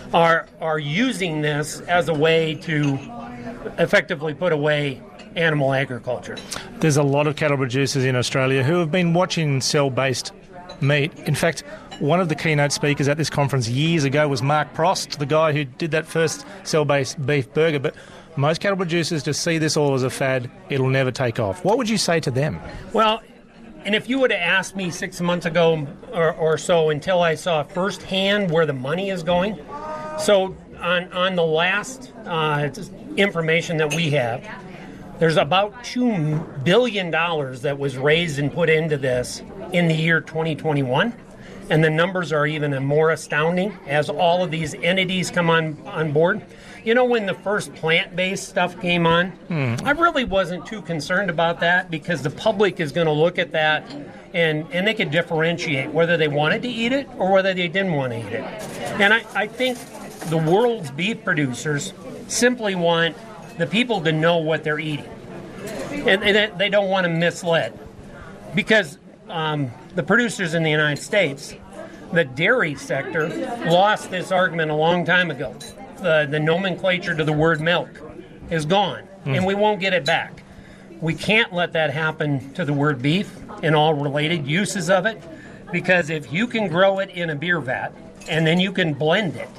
are using this as a way to effectively put away animal agriculture. There's a lot of cattle producers in Australia who have been watching cell-based meat. In fact, one of the keynote speakers at this conference years ago was Mark Prost, the guy who did that first cell-based beef burger. But most cattle producers just see this all as a fad. It'll never take off. What would you say to them? Well, and if you would have asked me 6 months ago or so, until I saw firsthand where the money is going. So on the last information that we have, there's about $2 billion that was raised and put into this in the year 2021. And the numbers are even more astounding as all of these entities come on board. You know, when the first plant-based stuff came on, I really wasn't too concerned about that because the public is going to look at that and they could differentiate whether they wanted to eat it or whether they didn't want to eat it. And I think the world's beef producers simply want the people to know what they're eating. And they don't want to mislead. Because the producers in the United States, the dairy sector, lost this argument a long time ago. The nomenclature to the word milk is gone, and we won't get it back. We can't let that happen to the word beef and all related uses of it, because if you can grow it in a beer vat and then you can blend it,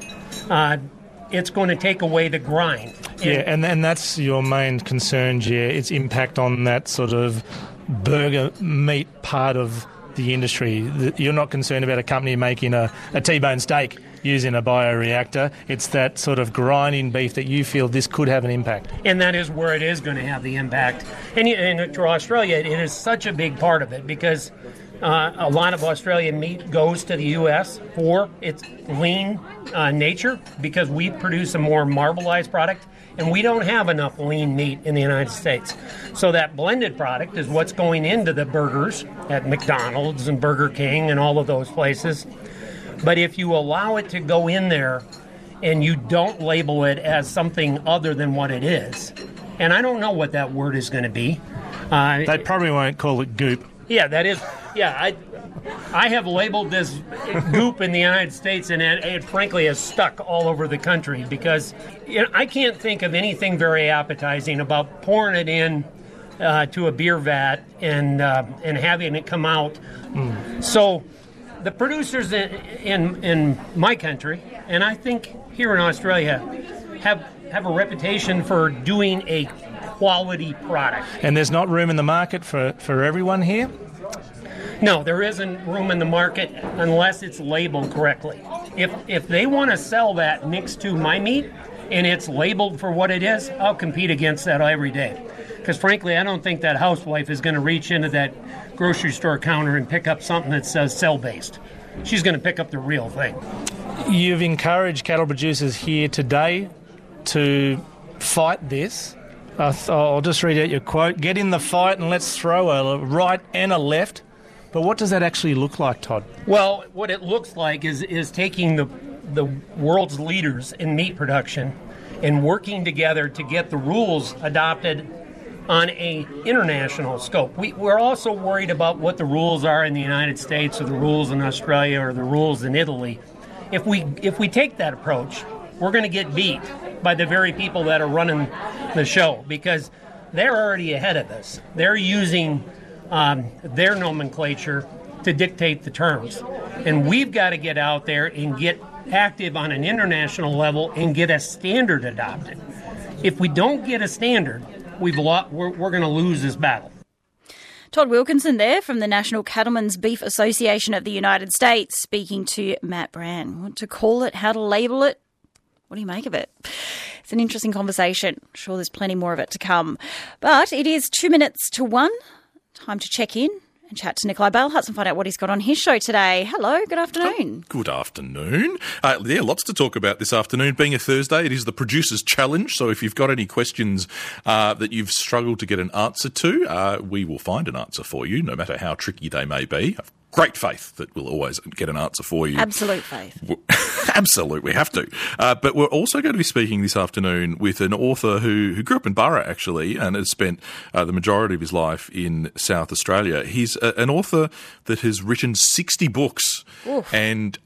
it's going to take away the grind. And that's your main concern, Jer, its impact on that sort of burger meat part of the industry. You're not concerned about a company making a T-bone steak using a bioreactor. It's that sort of grinding beef that you feel this could have an impact. And that is where it is going to have the impact. And for Australia, it is such a big part of it because a lot of Australian meat goes to the U.S. for its lean nature because we produce a more marbleized product. And we don't have enough lean meat in the United States. So that blended product is what's going into the burgers at McDonald's and Burger King and all of those places. But if you allow it to go in there and you don't label it as something other than what it is, and I don't know what that word is going to be. They probably won't call it goop. Yeah, that is. Yeah, I have labeled this goop in the United States, and it frankly has stuck all over the country because I can't think of anything very appetizing about pouring it in to a beer vat and having it come out. So the producers in my country, and I think here in Australia, have a reputation for doing a quality product. And there's not room in the market for everyone here? No, there isn't room in the market unless it's labeled correctly. If they want to sell that next to my meat and it's labeled for what it is, I'll compete against that every day. Because frankly, I don't think that housewife is going to reach into that grocery store counter and pick up something that says cell-based. She's going to pick up the real thing. You've encouraged cattle producers here today to fight this. I'll just read out your quote. Get in the fight and let's throw a right and a left. But what does that actually look like, Todd? Well, what it looks like is taking the world's leaders in meat production and working together to get the rules adopted on a international scope. We're also worried about what the rules are in the United States or the rules in Australia or the rules in Italy. If we take that approach, we're going to get beat by the very people that are running the show because they're already ahead of us. They're using their nomenclature to dictate the terms. And we've got to get out there and get active on an international level and get a standard adopted. If we don't get a standard, we're going to lose this battle. Todd Wilkinson there from the National Cattlemen's Beef Association of the United States speaking to Matt Brand. What to call it, how to label it, what do you make of it? It's an interesting conversation. I'm sure there's plenty more of it to come. But it is 2 minutes to 1. Time to check in and chat to Nikolai Bailhutz and find out what he's got on his show today. Hello, good afternoon. Good afternoon. Lots to talk about this afternoon. Being a Thursday, it is the Producer's Challenge. So if you've got any questions that you've struggled to get an answer to, we will find an answer for you, no matter how tricky they may be. Great faith that we'll always get an answer for you. Absolute faith. Absolute, we have to. But we're also going to be speaking this afternoon with an author who grew up in Burra, actually, and has spent the majority of his life in South Australia. He's an author that has written 60 books and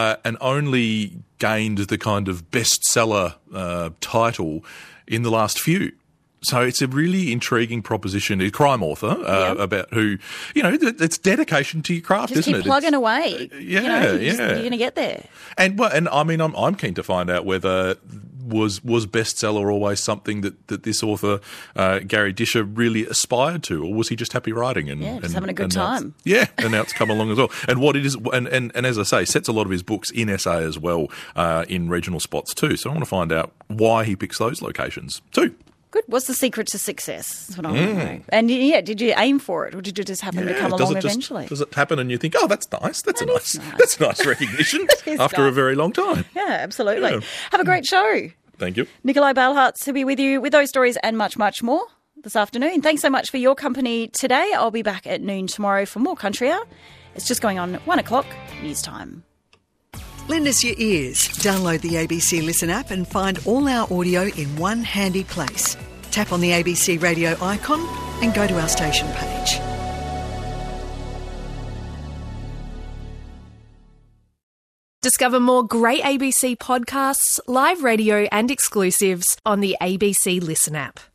only gained the kind of bestseller title in the last few. So it's a really intriguing proposition. A crime author about who, it's dedication to your craft, just isn't it? Just keep plugging away. You're going to get there. And I mean, I'm keen to find out whether was bestseller always something that this author, Gary Disher, really aspired to, or was he just happy writing and just having a good time? Yeah, and now it's come along as well. And what it is, and as I say, sets a lot of his books in SA as well, in regional spots too. So I want to find out why he picks those locations too. Good. What's the secret to success? That's what I want to know. And yeah, did you aim for it, or did it just happen to come along eventually? Does it happen and you think, oh, that's nice. That's a nice recognition after a very long time. Yeah, absolutely. Yeah. Have a great show. Thank you. Nikolai Balhartz will be with you with those stories and much, much more this afternoon. Thanks so much for your company today. I'll be back at noon tomorrow for more Country Hour. It's just going on at 1 o'clock news time. Lend us your ears. Download the ABC Listen app and find all our audio in one handy place. Tap on the ABC radio icon and go to our station page. Discover more great ABC podcasts, live radio and exclusives on the ABC Listen app.